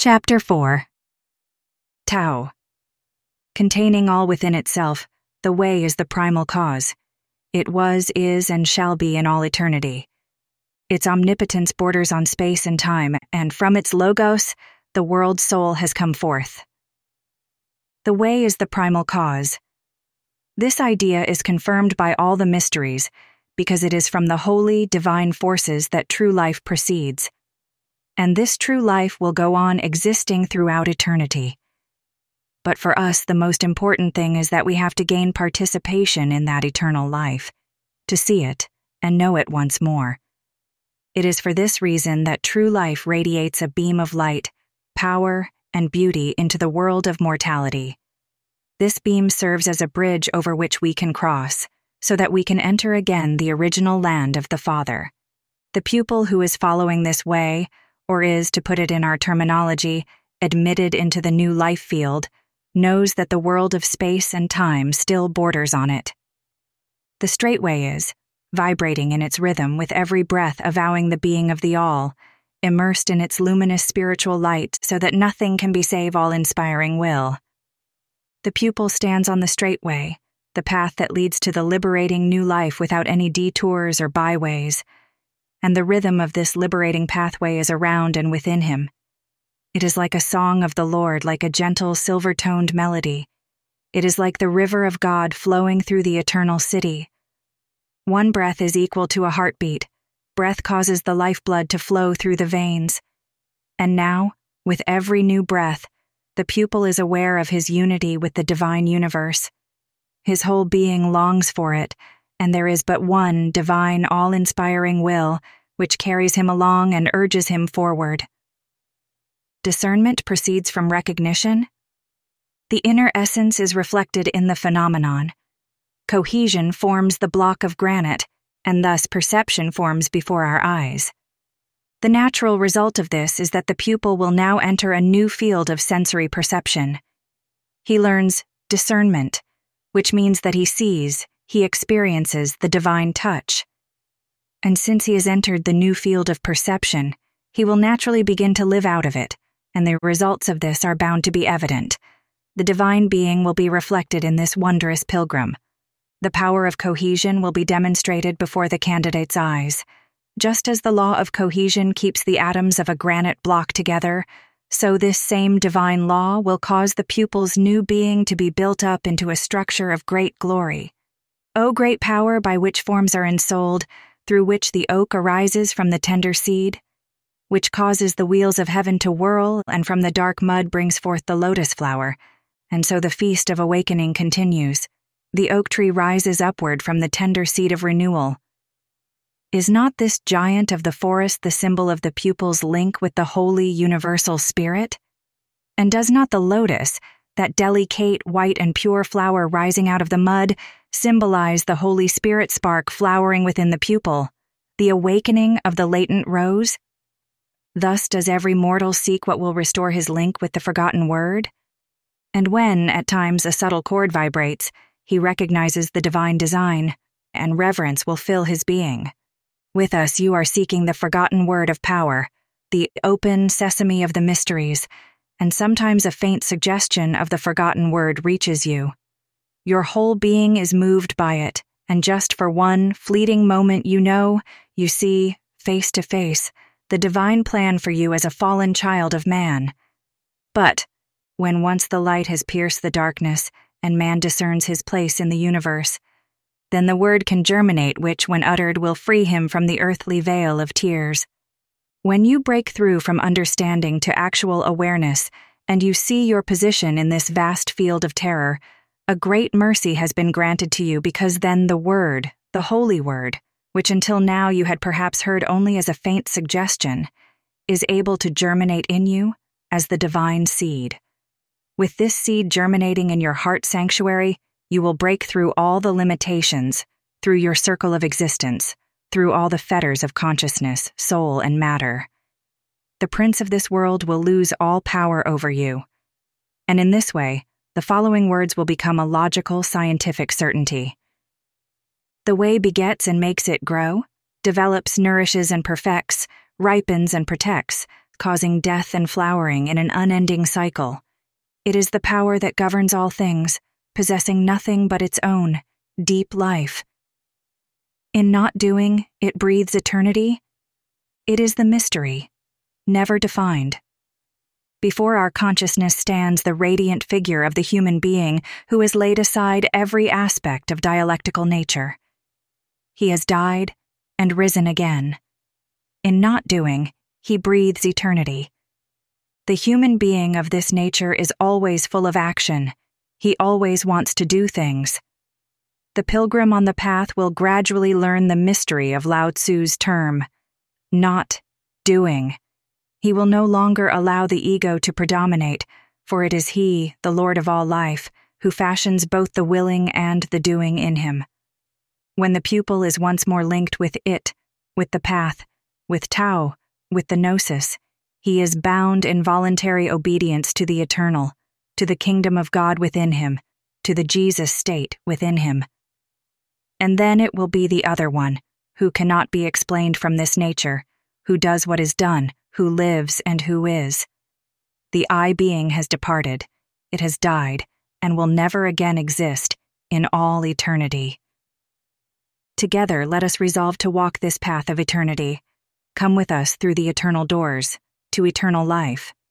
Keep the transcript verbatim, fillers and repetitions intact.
Chapter four. Tao. Containing all within itself, the Way is the primal cause. It was, is, and shall be in all eternity. Its omnipotence borders on space and time, and from its logos, the world's soul has come forth. The Way is the primal cause. This idea is confirmed by all the mysteries, because it is from the holy, divine forces that true life proceeds. And this true life will go on existing throughout eternity. But for us, the most important thing is that we have to gain participation in that eternal life, to see it and know it once more. It is for this reason that true life radiates a beam of light, power, and beauty into the world of mortality. This beam serves as a bridge over which we can cross, so that we can enter again the original land of the Father. The pupil who is following this way, or is, to put it in our terminology, admitted into the new life field, knows that the world of space and time still borders on it. The straight way is, vibrating in its rhythm with every breath avowing the being of the all, immersed in its luminous spiritual light so that nothing can be save all-inspiring will. The pupil stands on the straight way, the path that leads to the liberating new life without any detours or byways, and the rhythm of this liberating pathway is around and within him. It is like a song of the Lord, like a gentle, silver-toned melody. It is like the river of God flowing through the eternal city. One breath is equal to a heartbeat. Breath causes the lifeblood to flow through the veins. And now, with every new breath, the pupil is aware of his unity with the divine universe. His whole being longs for it, and there is but one divine, all-inspiring will which carries him along and urges him forward. Discernment proceeds from recognition. The inner essence is reflected in the phenomenon. Cohesion forms the block of granite, and thus perception forms before our eyes. The natural result of this is that the pupil will now enter a new field of sensory perception. He learns discernment, which means that he sees, he experiences the divine touch. And since he has entered the new field of perception, he will naturally begin to live out of it, and the results of this are bound to be evident. The divine being will be reflected in this wondrous pilgrim. The power of cohesion will be demonstrated before the candidate's eyes. Just as the law of cohesion keeps the atoms of a granite block together, so this same divine law will cause the pupil's new being to be built up into a structure of great glory. O great power by which forms are ensouled, through which the oak arises from the tender seed, which causes the wheels of heaven to whirl, and from the dark mud brings forth the lotus flower, and so the feast of awakening continues. The oak tree rises upward from the tender seed of renewal. Is not this giant of the forest the symbol of the pupil's link with the holy universal spirit? And does not the lotus, that delicate, white, and pure flower rising out of the mud, symbolize the Holy Spirit spark flowering within the pupil, the awakening of the latent rose? Thus does every mortal seek what will restore his link with the forgotten word. And when, at times, a subtle chord vibrates, he recognizes the divine design, and reverence will fill his being. With us you are seeking the forgotten word of power, the open sesame of the mysteries, and sometimes a faint suggestion of the forgotten word reaches you. Your whole being is moved by it, and just for one fleeting moment you know, you see, face to face, the divine plan for you as a fallen child of man. But, when once the light has pierced the darkness, and man discerns his place in the universe, then the word can germinate which, when uttered, will free him from the earthly veil of tears. When you break through from understanding to actual awareness, and you see your position in this vast field of terror, a great mercy has been granted to you, because then the word, the holy word, which until now you had perhaps heard only as a faint suggestion, is able to germinate in you as the divine seed. With this seed germinating in your heart sanctuary, you will break through all the limitations, through your circle of existence, through all the fetters of consciousness, soul, and matter. The prince of this world will lose all power over you. And in this way, the following words will become a logical, scientific certainty. The Way begets and makes it grow, develops, nourishes, and perfects, ripens and protects, causing death and flowering in an unending cycle. It is the power that governs all things, possessing nothing but its own, deep life. In not doing, it breathes eternity. It is the mystery, never defined. Before our consciousness stands the radiant figure of the human being who has laid aside every aspect of dialectical nature. He has died and risen again. In not doing, he breathes eternity. The human being of this nature is always full of action. He always wants to do things. The pilgrim on the path will gradually learn the mystery of Lao Tzu's term, not doing. He will no longer allow the ego to predominate, for it is he, the Lord of all life, who fashions both the willing and the doing in him. When the pupil is once more linked with it, with the path, with Tao, with the gnosis, he is bound in voluntary obedience to the eternal, to the kingdom of God within him, to the Jesus state within him. And then it will be the other one, who cannot be explained from this nature, who does what is done, who lives and who is. The I being has departed, it has died, and will never again exist in all eternity. Together let us resolve to walk this path of eternity. Come with us through the eternal doors, to eternal life.